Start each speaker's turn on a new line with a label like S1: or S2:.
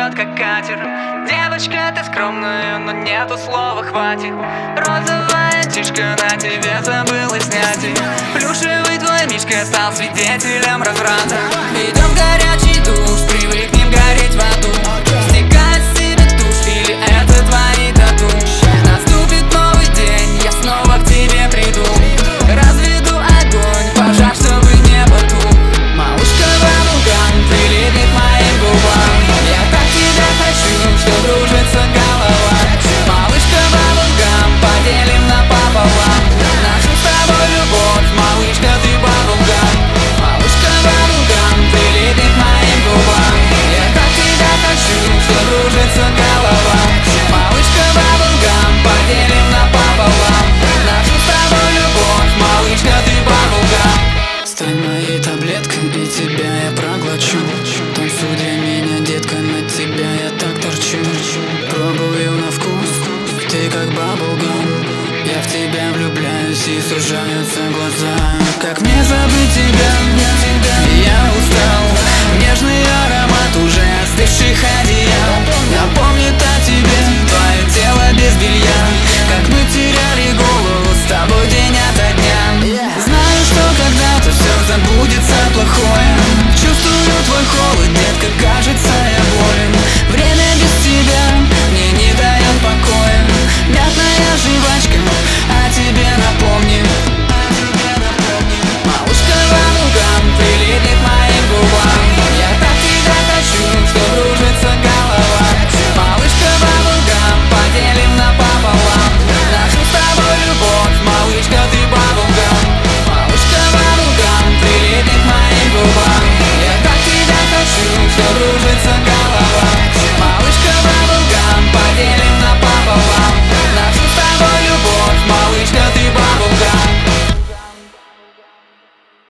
S1: плывет, как катер. Девочка, ты скромная, но нету слова «хватит». Розовая тишка, на тебе забыла снять. Плюшевый твой мишка стал свидетелем разврата. Идем в горячий душ, привыкнем гореть в аду. Стекает с тебя тушь, или это твои тату? Наступит новый день, я снова к тебе приду. Разведу огонь, пожар, чтобы не потух. Малышка bubblegum прилипнет к моим губам. Я так тебя хочу, что кружится голова. Малышка bubblegum, поделим напополам нашу с тобой любовь, малышка, ты bubblegum. Малышка bubblegum прилипнет к моим губам. Я так тебя хочу, что кружится голова. Малышка bubblegum, поделим напополам нашу с тобой любовь, малышка, ты bubblegum.
S2: Стань моей таблеткой, и тебя я проглочу. Танцуй для меня, детка, на тебя я так торчу. Пробую на вкус, ты как bubblegum. Я в тебя влюбляюсь и сужаются глаза. Как мне забыть тебя? Я устал. Нежный аромат уже остывших одеял напомнит о тебе, твое тело без белья. Как мы теряли голову с тобой день ото дня. Знаю, что когда-то все забудется плохое. Чувствую твой холод